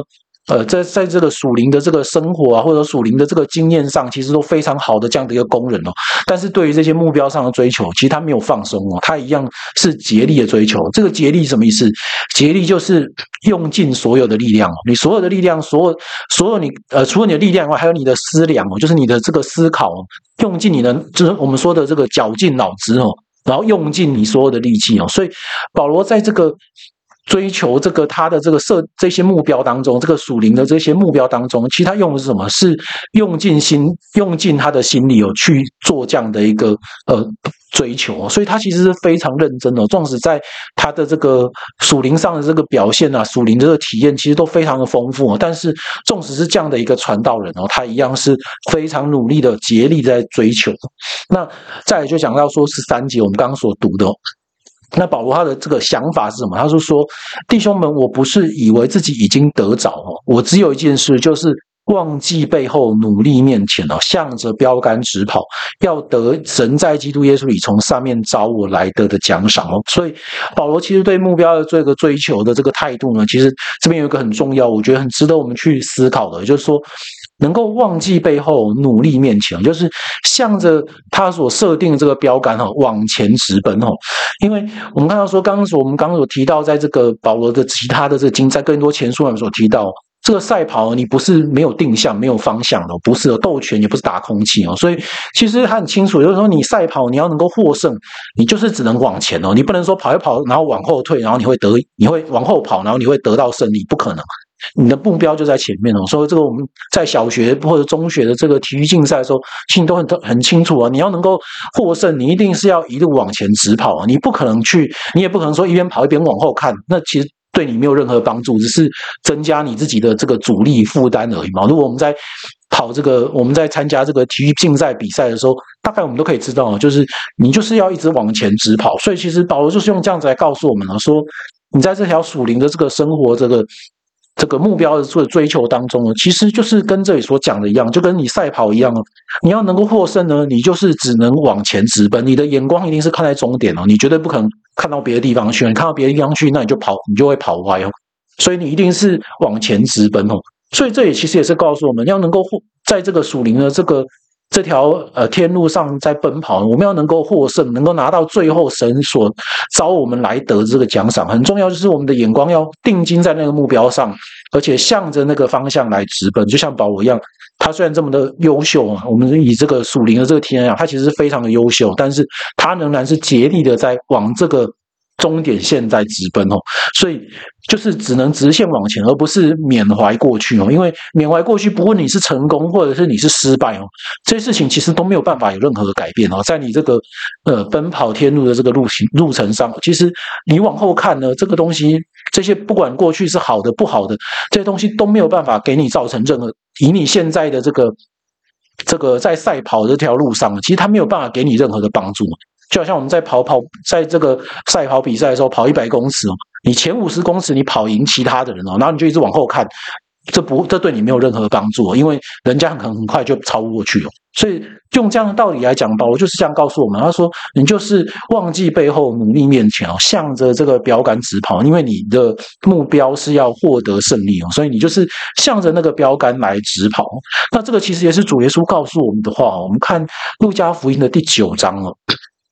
在这个属灵的这个生活啊，或者属灵的这个经验上，其实都非常好的这样的一个工人哦。但是对于这些目标上的追求，其实他没有放松哦，他一样是竭力的追求。这个竭力什么意思？竭力就是用尽所有的力量哦，你所有的力量，所有你除了你的力量以外，还有你的思量哦，就是你的这个思考哦，用尽你的，就是我们说的这个绞尽脑汁哦，然后用尽你所有的力气哦。所以保罗在这个追求这个他的这个这些目标当中，这个属灵的这些目标当中，其实他用的是什么？是用尽他的心力哦，去做这样的一个追求哦。所以他其实是非常认真哦，纵使在他的这个属灵上的这个表现啊，属灵的这个体验其实都非常的丰富哦。但是纵使是这样的一个传道人哦，他一样是非常努力的竭力在追求。那再来就讲到说13节我们刚刚所读的哦。那保罗他的这个想法是什么？他是说，弟兄们，我不是以为自己已经得着哦，我只有一件事，就是忘记背后，努力面前哦，向着标杆直跑，要得神在基督耶稣里从上面找我来得的奖赏哦。所以保罗其实对目标的这个追求的这个态度呢，其实这边有一个很重要，我觉得很值得我们去思考的，就是说，能够忘记背后，努力面前，就是向着他所设定的这个标杆往前直奔哦。因为我们看到说，我们刚刚有提到，在这个保罗的其他的这个经，在更多前书上所提到，这个赛跑你不是没有定向、没有方向的，不是有斗拳，也不是打空气哦。所以其实他很清楚，就是说你赛跑你要能够获胜，你就是只能往前哦，你不能说跑一跑，然后往后退，然后你会往后跑，然后你会得到胜利，不可能。你的目标就在前面哦，所以这个我们在小学或者中学的这个体育竞赛的时候，其实都很清楚啊。你要能够获胜，你一定是要一路往前直跑啊，你也不可能说一边跑一边往后看，那其实对你没有任何帮助，只是增加你自己的这个阻力负担而已嘛。如果我们在参加这个体育竞赛比赛的时候，大概我们都可以知道，就是你就是要一直往前直跑。所以其实保罗就是用这样子来告诉我们了，说你在这条属灵的这个生活这个目标的追求当中呢，其实就是跟这里所讲的一样，就跟你赛跑一样哦。你要能够获胜呢，你就是只能往前直奔，你的眼光一定是看在终点哦，你绝对不可能看到别的地方去。你看到别的地方去，那你就会跑歪哦。所以你一定是往前直奔哦。所以这里其实也是告诉我们，要能够在这个属灵的这条天路上在奔跑，我们要能够获胜，能够拿到最后神所招我们来得这个奖赏，很重要，就是我们的眼光要定睛在那个目标上，而且向着那个方向来直奔。就像保罗一样，他虽然这么的优秀啊，我们以这个属灵的这个体验来讲，他其实是非常的优秀，但是他仍然是竭力的在往这个终点线在直奔哦。所以就是只能直线往前，而不是缅怀过去哦。因为缅怀过去，不论你是成功或者是你是失败哦，这些事情其实都没有办法有任何的改变哦。在你这个奔跑天路的这个路程上，其实你往后看呢，这个东西，这些不管过去是好的不好的，这些东西都没有办法给你造成任何，以你现在的这个在赛跑这条路上，其实它没有办法给你任何的帮助。就好像我们在这个赛跑比赛的时候，跑100公尺哦，你前50公尺你跑赢其他的人哦，然后你就一直往后看，这对你没有任何帮助哦，因为人家很快就超过去哦。所以用这样的道理来讲，保罗就是这样告诉我们，他说你就是忘记背后，努力面前哦，向着这个标杆直跑，因为你的目标是要获得胜利哦，所以你就是向着那个标杆来直跑。那这个其实也是主耶稣告诉我们的话哦。我们看路加福音的第9章哦。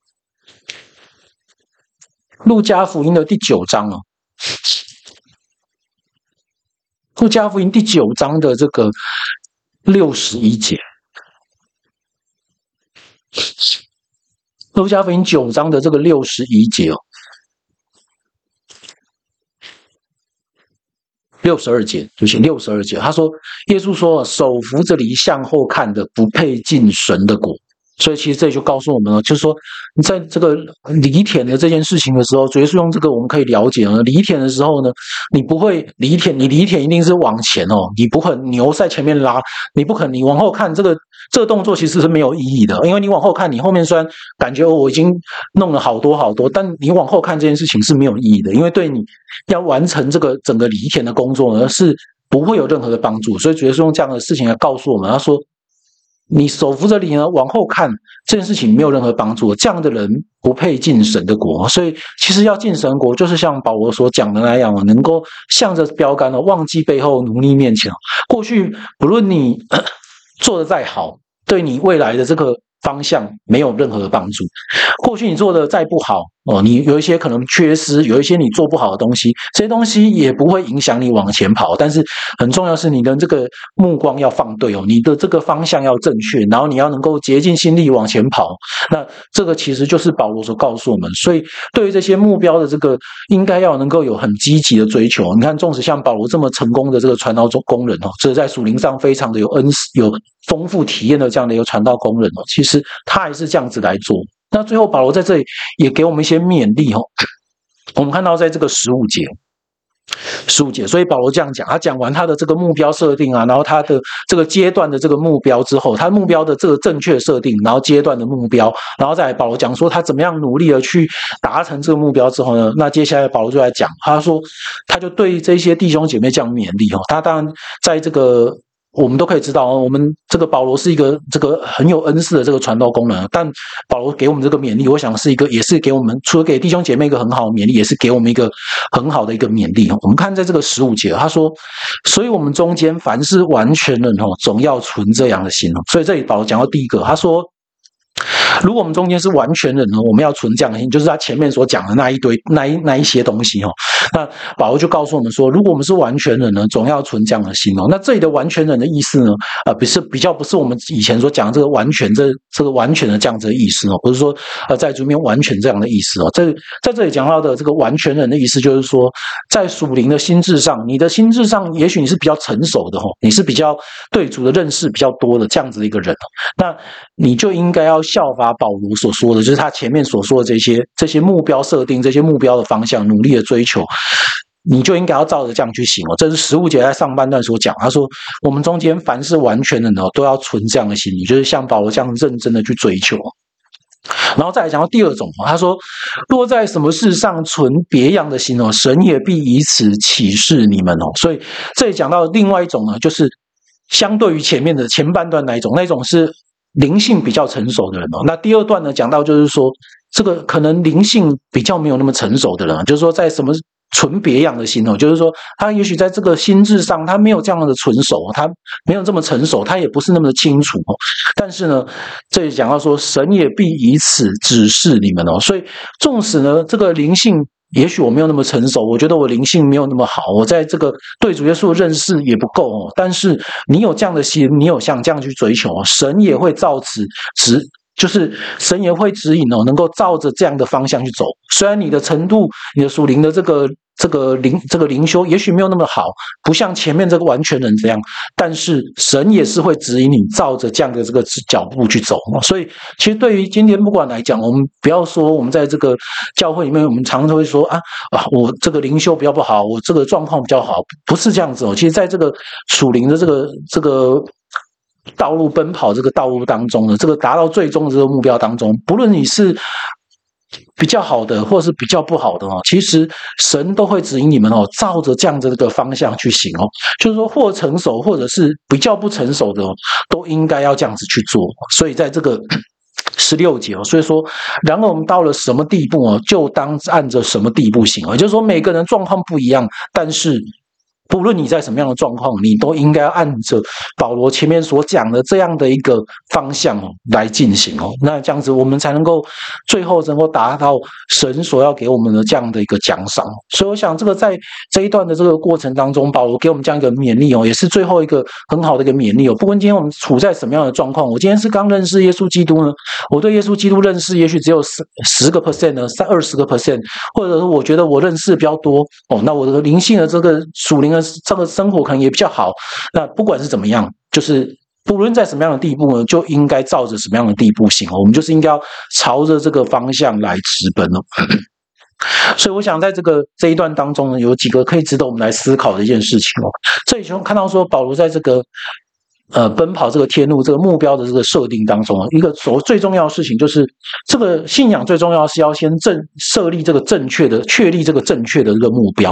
路加福音的第9章哦，路加福音第9章的这个61节，路加福音9章的这个61节哦，62节，对不起，62节，他说，耶稣说，手扶着犁向后看的，不配进神的国。所以其实这里就告诉我们了，就是说你在这个犁田的这件事情的时候，主耶稣用这个我们可以了解了。犁田的时候呢，你不会犁田，你犁田一定是往前哦，你不可能牛在前面拉，你不可能你往后看，这个动作其实是没有意义的，因为你往后看，你后面虽然感觉我已经弄了好多，但你往后看这件事情是没有意义的，因为对你要完成这个整个犁田的工作呢，是不会有任何的帮助。所以主耶稣用这样的事情来告诉我们，他说， 你手扶着犁呢往后看，这件事情没有任何帮助，这样的人不配进神的国。所以其实要进神国，就是像保罗所讲的那样，能够向着标杆忘记背后，努力面前。过去不论你做得再好，对你未来的这个方向没有任何的帮助。过去你做的再不好你有一些可能缺失，有一些你做不好的东西，这些东西也不会影响你往前跑。但是很重要是你的这个目光要放对你的这个方向要正确，然后你要能够竭尽心力往前跑。那这个其实就是保罗所告诉我们。所以对于这些目标的这个，应该要能够有很积极的追求。你看，纵使像保罗这么成功的这个传道工人这在属灵上非常的有丰富体验的这样的一个传道工人其实他还是这样子来做。那最后保罗在这里也给我们一些勉励我们看到在这个15节，所以保罗这样讲，他讲完他的这个目标设定然后他的这个阶段的这个目标之后，他目标的这个正确设定，然后阶段的目标，然后再来保罗讲说他怎么样努力的去达成这个目标之后呢，那接下来保罗就来讲，他说他就对这些弟兄姐妹这样勉励他当然在这个我们都可以知道我们这个保罗是一个这个很有恩赐的这个传道工人，但保罗给我们这个勉励，我想是一个也是给我们除了给弟兄姐妹一个很好的勉励，也是给我们一个很好的一个勉励我们看在这个15节，他说所以我们中间凡是完全人总要存这样的心所以这里保罗讲到第一个，他说如果我们中间是完全人我们要存这样的心，就是他前面所讲的那一堆那一些东西那保罗就告诉我们说，如果我们是完全人呢，总要存这样的心那这里的完全人的意思呢，比较不是我们以前所讲这个完全这个完全的这样子的意思不是说在主面完全这样的意思在这里讲到的这个完全人的意思，就是说在属灵的心智上，你的心智上也许你是比较成熟的你是比较对主的认识比较多的这样子的一个人那你就应该要效法保罗所说的，就是他前面所说的这些目标设定，这些目标的方向，努力的追求，你就应该要照着这样去行这是15节在上半段所讲，他说我们中间凡是完全的都要存这样的心，就是像保罗这样认真的去追求。然后再来讲到第二种他说若在什么事上存别样的心神也必以此启示你们所以这里讲到另外一种呢，就是相对于前面的前半段那种是灵性比较成熟的人那第二段呢讲到就是说这个可能灵性比较没有那么成熟的人就是说在什么存别样的心就是说他也许在这个心智上他没有这样的纯熟，他没有这么成熟，他也不是那么的清楚但是呢这里讲到说神也必以此指示你们所以纵使呢这个灵性也许我没有那么成熟，我觉得我灵性没有那么好，我在这个对主耶稣的认识也不够但是你有这样的心，你有像这样去追求神也会照此就是神也会指引能够照着这样的方向去走。虽然你的程度，你的属灵的这个灵修也许没有那么好，不像前面这个完全人这样，但是神也是会指引你照着这样的这个脚步去走所以其实对于今天不管来讲，我们不要说我们在这个教会里面，我们常常会说我这个灵修比较不好，我这个状况比较好，不是这样子其实在这个属灵的这个道路奔跑这个道路当中的这个达到最终的这个目标当中，不论你是比较好的或是比较不好的其实神都会指引你们照着这样的这个方向去行就是说或成熟或者是比较不成熟的都应该要这样子去做。所以在这个16节所以说然而我们到了什么地步就当按着什么地步行也就是说每个人状况不一样，但是不论你在什么样的状况，你都应该按着保罗前面所讲的这样的一个方向来进行那这样子我们才能够最后能够达到神所要给我们的这样的一个奖赏。所以我想这个在这一段的这个过程当中，保罗给我们这样一个勉励也是最后一个很好的一个勉励不论今天我们处在什么样的状况，我今天是刚认识耶稣基督呢，我对耶稣基督认识也许只有10% 呢，20%，或者是我觉得我认识比较多那我的灵性的这个属灵的这个生活可能也比较好。那不管是怎么样，就是不论在什么样的地步呢，就应该照着什么样的地步行我们就是应该要朝着这个方向来直奔所以我想在这一段当中呢，有几个可以值得我们来思考的一件事情这里就看到说保罗在这个奔跑这个天路这个目标的这个设定当中一个最重要的事情就是这个信仰最重要是要先设立这个正确的确立这个正确的这个目标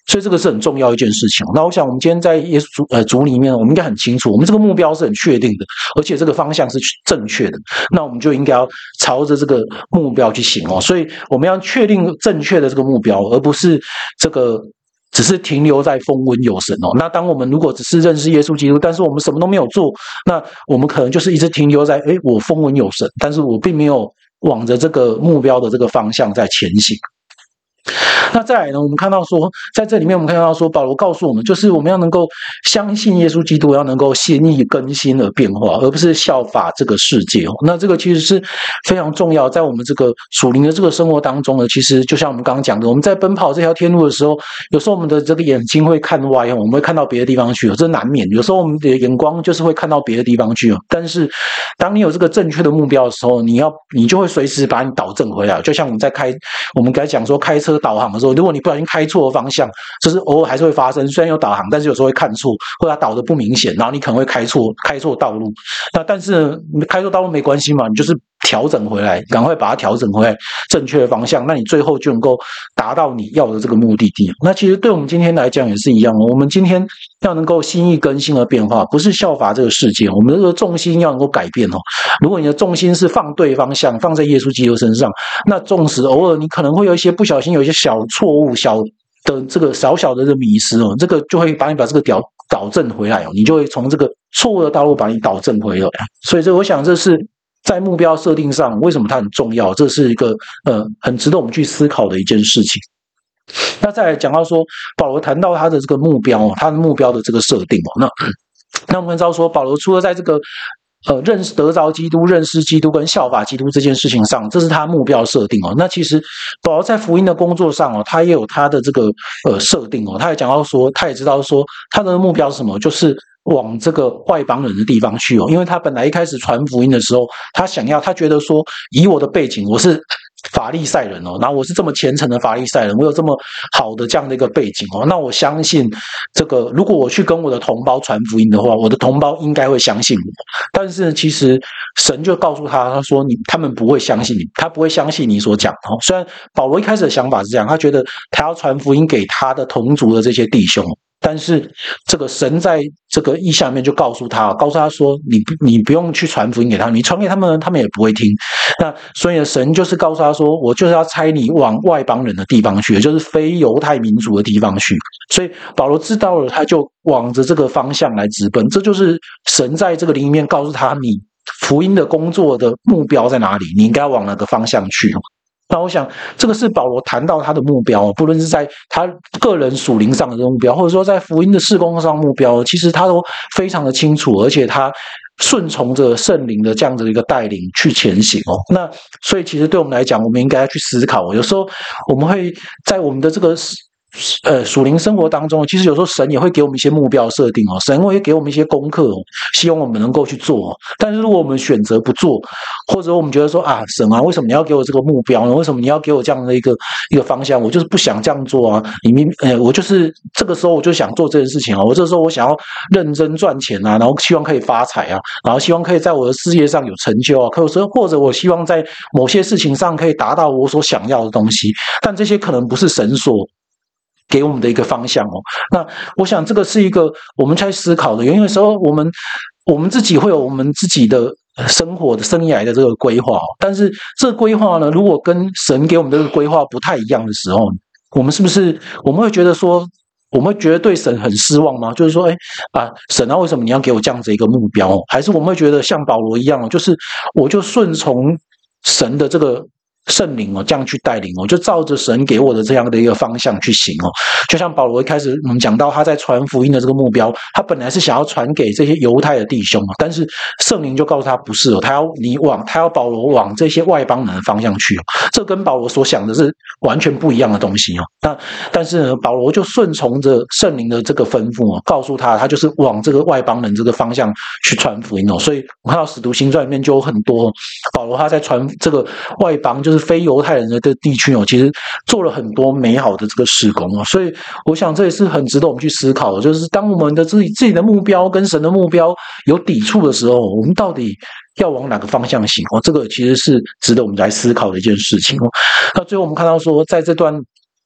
所以这个是很重要一件事情。那我想我们今天在耶稣主里面，我们应该很清楚，我们这个目标是很确定的，而且这个方向是正确的，那我们就应该要朝着这个目标去行哦。所以我们要确定正确的这个目标，而不是这个只是停留在风闻有神哦。那当我们如果只是认识耶稣基督，但是我们什么都没有做，那我们可能就是一直停留在我风闻有神，但是我并没有往着这个目标的这个方向在前行。那再来呢，我们看到说，在这里面我们看到说，保罗告诉我们，就是我们要能够相信耶稣基督，要能够心意更新而变化，而不是效法这个世界。那这个其实是非常重要，在我们这个属灵的这个生活当中呢，其实就像我们刚刚讲的，我们在奔跑这条天路的时候，有时候我们的这个眼睛会看歪，我们会看到别的地方去，这难免。有时候我们的眼光就是会看到别的地方去，但是当你有这个正确的目标的时候，你就会随时把你导正回来。就像我们刚才讲说开车导航的时候，如果你不小心开错方向，就是偶尔还是会发生。虽然有导航，但是有时候会看错，或者它导的不明显，然后你可能会开错道路。那但是开错道路没关系嘛，你就是调整回来，赶快把它调整回来正确的方向，那你最后就能够达到你要的这个目的地。那其实对我们今天来讲也是一样哦，我们今天要能够心意更新而变化，不是效法这个世界，我们这个重心要能够改变哦。如果你的重心是放对方向，放在耶稣基督身上，那纵使偶尔你可能会有一些不小心有一些小错误、小的这个小小的迷失哦，这个就会把这个导正回来哦，你就会从这个错误的道路把你导正回来。所以我想这是在目标设定上为什么它很重要，这是一个很值得我们去思考的一件事情。那再来讲到说，保罗谈到他的这个目标，他的目标的这个设定哦，那我们知道说，保罗除了在这个得着基督、认识基督跟效法基督这件事情上，这是他目标设定哦。那其实保罗在福音的工作上哦，他也有他的这个设定哦。他也讲到说，他也知道说他的目标是什么，就是往这个外邦人的地方去哦。因为他本来一开始传福音的时候，他觉得说，以我的背景，我是法利赛人哦，然后我是这么虔诚的法利赛人，我有这么好的这样的一个背景哦，那我相信这个，如果我去跟我的同胞传福音的话，我的同胞应该会相信我。但是其实神就告诉他说他们不会相信你，他不会相信你所讲的。虽然保罗一开始的想法是这样，他觉得他要传福音给他的同族的这些弟兄。但是这个神在这个意象里面就告诉他说，你不用去传福音给他们，你传给他们，他们也不会听。那所以神就是告诉他说，我就是要差你往外邦人的地方去，也就是非犹太民族的地方去。所以保罗知道了，他就往着这个方向来直奔。这就是神在这个里面告诉他，你福音的工作的目标在哪里，你应该往哪个方向去。那我想，这个是保罗谈到他的目标，不论是在他个人属灵上的目标，或者说在福音的事工上的目标，其实他都非常的清楚，而且他顺从着圣灵的这样子的一个带领去前行哦。那所以其实对我们来讲，我们应该要去思考，有时候我们会在我们的这个属灵生活当中，其实有时候神也会给我们一些目标设定哦，神会给我们一些功课哦，希望我们能够去做。但是如果我们选择不做，或者我们觉得说神啊，为什么你要给我这个目标呢？为什么你要给我这样的一个方向？我就是不想这样做啊！我就是这个时候我就想做这件事情啊，我这时候我想要认真赚钱啊，然后希望可以发财啊，然后希望可以在我的事业上有成就啊，或者我希望在某些事情上可以达到我所想要的东西，但这些可能不是神所给我们的一个方向哦。那我想这个是一个我们在思考的，有的时候我们自己会有我们自己的生活的生涯的这个规划，但是这个规划呢，如果跟神给我们的这个规划不太一样的时候，我们是不是我们会觉得说，我们会觉得对神很失望吗？就是说，神啊，为什么你要给我这样子一个目标？还是我们会觉得像保罗一样，就是我就顺从神的这个圣灵这样去带领就照着神给我的这样的一个方向去行就像保罗一开始我们讲到他在传福音的这个目标，他本来是想要传给这些犹太的弟兄但是圣灵就告诉他不是他要保罗往这些外邦人的方向去这跟保罗所想的是完全不一样的东西但是呢，保罗就顺从着圣灵的这个吩咐告诉他就是往这个外邦人这个方向去传福音所以我看到使徒行传里面就有很多保罗他在传这个外邦就是非犹太人的地区其实做了很多美好的这个事工所以我想这也是很值得我们去思考的，就是当我们的自己的目标跟神的目标有抵触的时候，我们到底要往哪个方向行这个其实是值得我们来思考的一件事情那最后我们看到说，在这段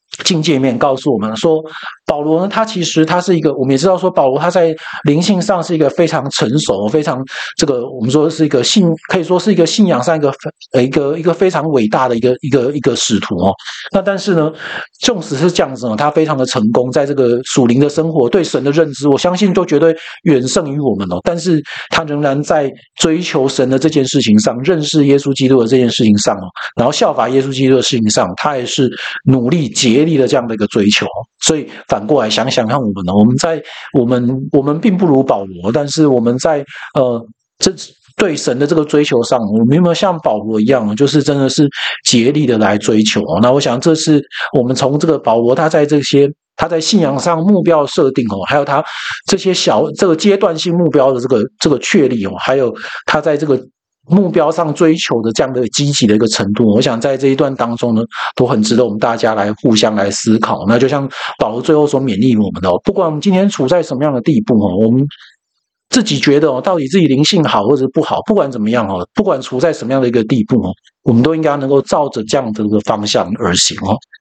境界面告诉我们说，保罗呢，他其实他是一个，我们也知道说，保罗他在灵性上是一个非常成熟、非常这个我们说是一个可以说是一个信仰上一个非常伟大的一个使徒哦。那但是呢，纵使是这样子呢，他非常的成功，在这个属灵的生活、对神的认知，我相信都绝对远胜于我们哦。但是他仍然在追求神的这件事情上，认识耶稣基督的这件事情上哦，然后效法耶稣基督的事情上，他也是努力竭力的这样的一个追求。所以反过来想想看，我们呢，我们并不如保罗，但是我们在这对神的这个追求上，我们有没有像保罗一样，就是真的是竭力的来追求？那我想这是我们从这个保罗他在信仰上目标设定哦，还有他这些这个阶段性目标的这个确立哦，还有他在这个目标上追求的这样的积极的一个程度，我想在这一段当中呢，都很值得我们大家来互相来思考。那就像保罗最后所勉励我们的不管我们今天处在什么样的地步我们自己觉得到底自己灵性好或者不好，不管怎么样不管处在什么样的一个地步我们都应该能够照着这样的一个方向而行